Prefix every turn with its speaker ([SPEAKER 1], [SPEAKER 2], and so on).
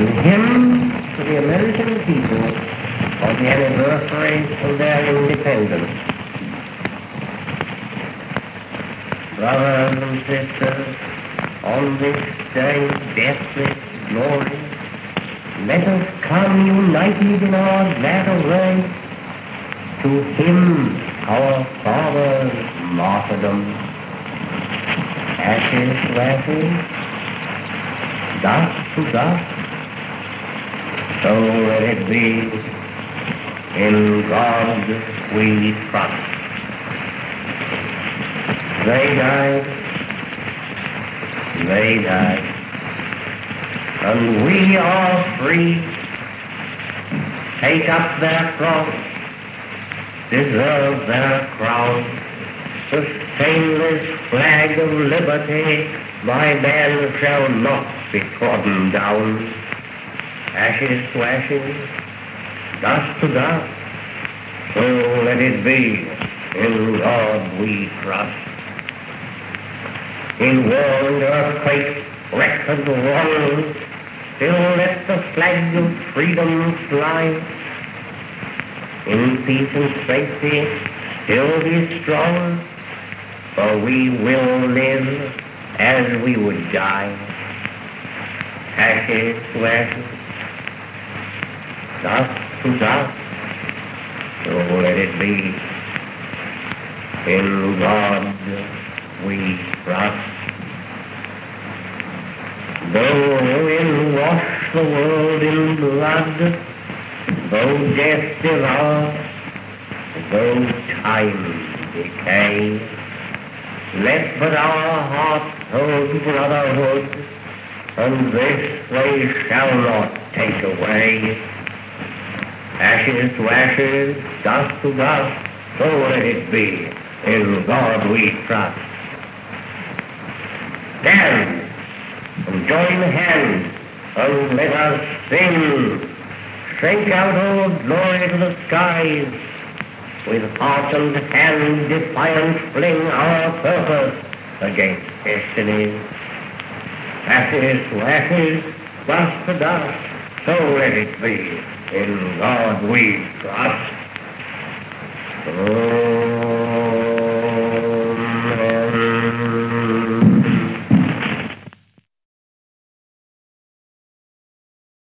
[SPEAKER 1] and hymn to the American people on the anniversary of their independence. Brothers and sisters, on this day, deathless glory, let us come united in our glad array to hymn our fathers' martyrdom. Ashes to ashes, dust to dust, so let it be. In God we trust. They died, and we are free. Take up their cross, deserve their crown. The stainless flag of liberty by man shall not be trodden down. Ashes to ashes, dust to dust, so let it be. In God we trust. In war and earthquake, wreck and wrong, still let the flag of freedom fly. In peace and safety, still be strong, for we will live as we would die. Ashes to ashes, dust to dust, so let it be. In God we trust. Though ruin wash the world in blood, though death devour, though time decay, let but our hearts hold brotherhood, and this they shall not take away. Ashes to ashes, dust to dust, so let it be. In God we trust. Stand and join hands, and let us sing. Shake out all glory to the skies. With heart and hand defiant fling our purpose against destiny. Ashes to ashes, dust to dust, so let it be. In God we trust. Oh,